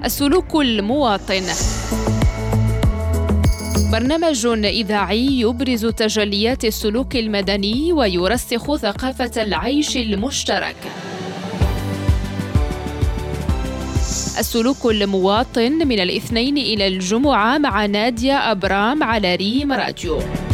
السلوك المواطن، برنامج إذاعي يبرز تجليات السلوك المدني ويرسخ ثقافة العيش المشترك. السلوك المواطن من الاثنين إلى الجمعة مع نادية أبرام على ريم راديو.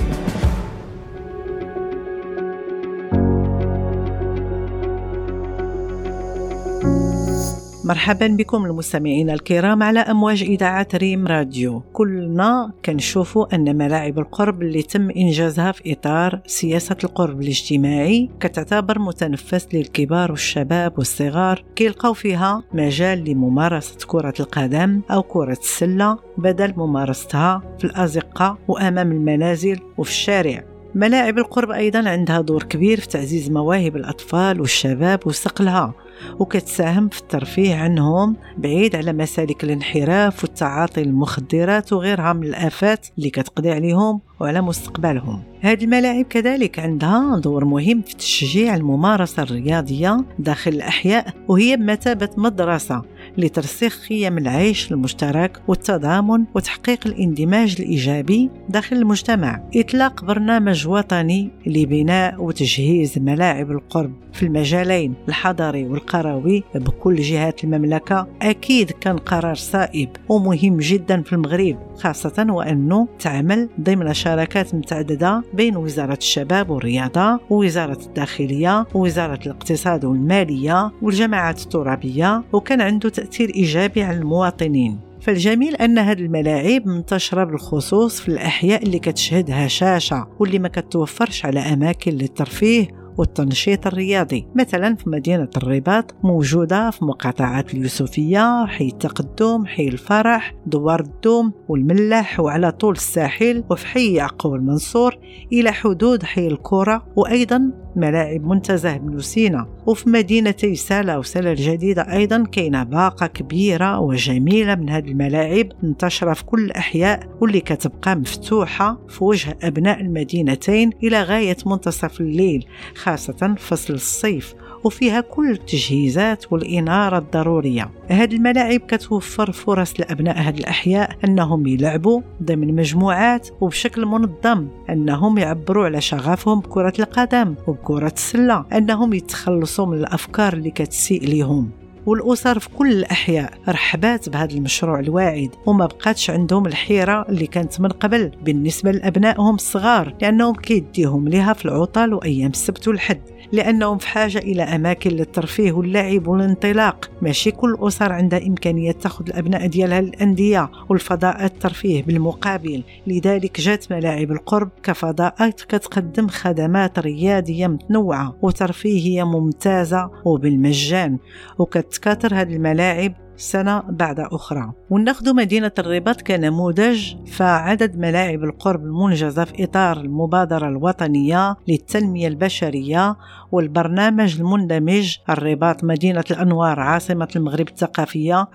مرحبا بكم المستمعين الكرام على أمواج إذاعة ريم راديو. كلنا كنشوفوا أن ملاعب القرب اللي تم إنجازها في إطار سياسة القرب الاجتماعي كتعتبر متنفس للكبار والشباب والصغار، كيلقاو فيها مجال لممارسة كرة القدم أو كرة السلة بدل ممارستها في الأزقة وأمام المنازل وفي الشارع. ملاعب القرب أيضا عندها دور كبير في تعزيز مواهب الأطفال والشباب وصقلها، وكتساهم في الترفيه عنهم بعيد على مسالك الانحراف والتعاطي المخدرات وغيرها من الآفات اللي كتقضي عليهم وعلى مستقبلهم. هذه الملاعب كذلك عندها دور مهم في تشجيع الممارسة الرياضية داخل الأحياء، وهي بمثابة مدرسة لترسيخ قيم العيش المشترك والتضامن وتحقيق الاندماج الإيجابي داخل المجتمع. إطلاق برنامج وطني لبناء وتجهيز ملاعب القرب في المجالين الحضري والقروي بكل جهات المملكة أكيد كان قرار صائب ومهم جدا في المغرب، خاصة وأنه تعمل ضمن شراكات متعددة بين وزارة الشباب والرياضة ووزارة الداخلية ووزارة الاقتصاد والمالية والجماعات الترابية، وكان عنده تأثير إيجابي على المواطنين. فالجميل أن هذه الملاعب منتشرة بالخصوص في الأحياء اللي كتشهد هشاشة واللي ما كتوفرش على أماكن للترفيه والتنشيط الرياضي. مثلا في مدينة الرباط موجودة في مقاطعات اليوسفية، حي التقدم، حي الفرح، دوار الدوم والملاح، وعلى طول الساحل، وفي حي يعقوب المنصور إلى حدود حي الكرة، وأيضا ملاعب منتزه بن لوسينا. وفي مدينتي سالة وسالة الجديدة أيضا كاينة باقة كبيرة وجميلة من هذه الملاعب منتشرة في كل الأحياء، واللي كتبقى مفتوحة في وجه أبناء المدينتين إلى غاية منتصف الليل، خاصة فصل الصيف، وفيها كل التجهيزات والإنارة الضرورية. هذه الملاعب كتوفر فرص لأبناء هذه الأحياء أنهم يلعبوا ضمن مجموعات وبشكل منظم، أنهم يعبروا على شغفهم بكرة القدم وبكرة السلة، أنهم يتخلصوا من الأفكار اللي كتسيء لهم. والأسر في كل الأحياء رحبات بهذا المشروع الواعد، وما بقاتش عندهم الحيرة اللي كانت من قبل بالنسبة لأبنائهم الصغار، لأنهم كيديهم لها في العطل وأيام السبت والحد، لأنهم في حاجة إلى أماكن للترفيه واللعب والانطلاق. ماشي كل الأسر عندها إمكانية تأخذ الأبناء ديالها للأندية والفضاءات الترفيه بالمقابل، لذلك جات ملاعب القرب كفضاءات كتقدم خدمات رياضية متنوعة وترفيهية ممتازة وبالمجان، وكتكاثر هذه الملاعب سنة بعد أخرى. وناخذ مدينة الرباط كنموذج، فعدد ملاعب القرب المنجزة في إطار المبادرة الوطنية للتنمية البشرية والبرنامج المندمج الرباط مدينة الأنوار عاصمة المغرب الثقافية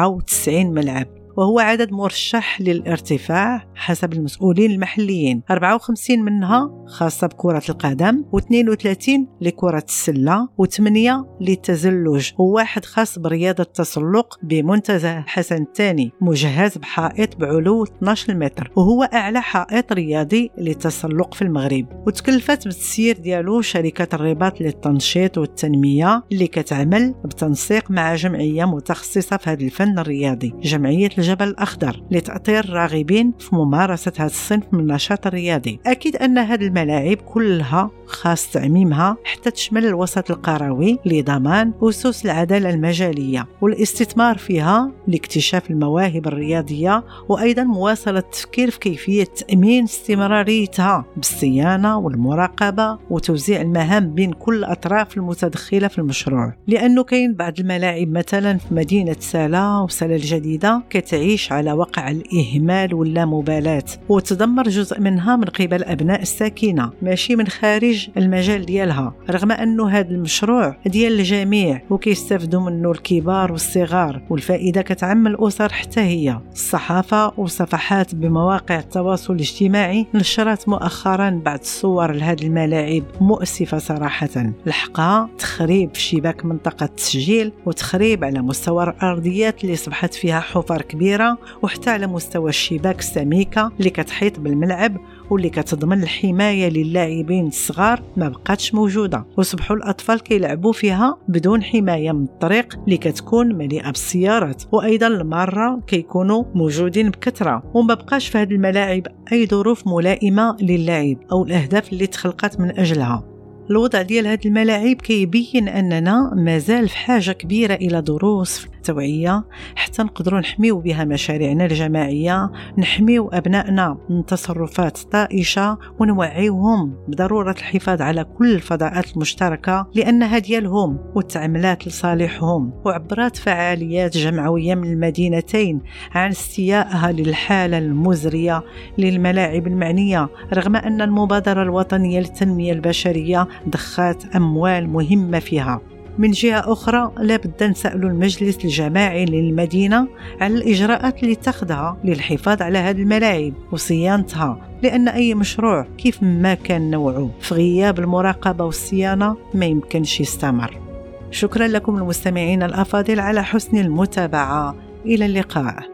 94 ملعب، وهو عدد مرشح للارتفاع حسب المسؤولين المحليين. 54 منها خاصة بكرة القدم، و32 لكرة السلة، و8 للتزلج، وواحد خاص برياضة التسلق بمنتزه حسن الثاني مجهز بحائط بعلو 12 متر، وهو أعلى حائط رياضي للتسلق في المغرب. وتكلفت بالتسيير ديالو شركة الرباط للتنشيط والتنمية اللي كتعمل بتنسيق مع جمعية متخصصة في هذا الفن الرياضي، جمعية الجبل الأخضر، لتأطير الراغبين في ممارسة هذا الصنف من النشاط الرياضي. أكيد أن هذه الملاعب كلها خاص تعميمها حتى تشمل الوسط القروي لضمان أسس العدالة المجالية والاستثمار فيها لاكتشاف المواهب الرياضية، وأيضا مواصلة التفكير في كيفية تأمين استمراريتها بالصيانة والمراقبة وتوزيع المهام بين كل الأطراف المتدخلة في المشروع. لأنه كاين بعض الملاعب مثلا في مدينة سالة وسالة الجديدة كتعيش على وقع الإهمال واللامبالاة، وتدمر جزء منها من قبل أبناء الساكنة ماشي من خارج المجال ديالها، رغم أنه هذا المشروع ديال الجميع وكيستافدوا منه الكبار والصغار، والفائدة كتعم الأسر حتى هي. الصحافة وصفحات بمواقع التواصل الاجتماعي نشرت مؤخرا بعض الصور لهذه الملاعب مؤسفة صراحة، لحقها تخريب في شباك منطقة التسجيل، وتخريب على مستوى الأرضيات اللي صبحت فيها حفر كبيرة، وحتى على مستوى الشباك السميكة اللي كتحيط بالملعب واللي كتضمن الحماية للاعبين الصغار ما بقاتش موجودة، وصبحوا الأطفال كيلعبوا فيها بدون حماية من الطريق اللي كتكون مليئة بالسيارات، وأيضا المارة كيكونوا موجودين بكثرة، وما بقاش في هذه الملاعب أي ظروف ملائمة للعب أو الأهداف اللي تخلقت من أجلها. الوضع ديال هذه الملاعب كيبين أننا مازال في حاجة كبيرة إلى دروس في التوعية حتى نقدروا نحميو بها مشاريعنا الجماعية، نحميو أبنائنا من تصرفات طائشة، ونوعيوهم بضرورة الحفاظ على كل الفضاءات المشتركة لأنها ديالهم والتعاملات لصالحهم. وعبرت فعاليات جمعوية من المدينتين عن استيائها للحالة المزرية للملاعب المعنية، رغم أن المبادرة الوطنية للتنمية البشرية ضخات أموال مهمة فيها. من جهة أخرى لابد نسأل المجلس الجماعي للمدينة على الإجراءات اللي تاخدها للحفاظ على هذه الملاعب وصيانتها، لأن أي مشروع كيف ما كان نوعه في غياب المراقبة والصيانة ما يمكنش يستمر. شكرا لكم المستمعين الأفاضل على حسن المتابعة، إلى اللقاء.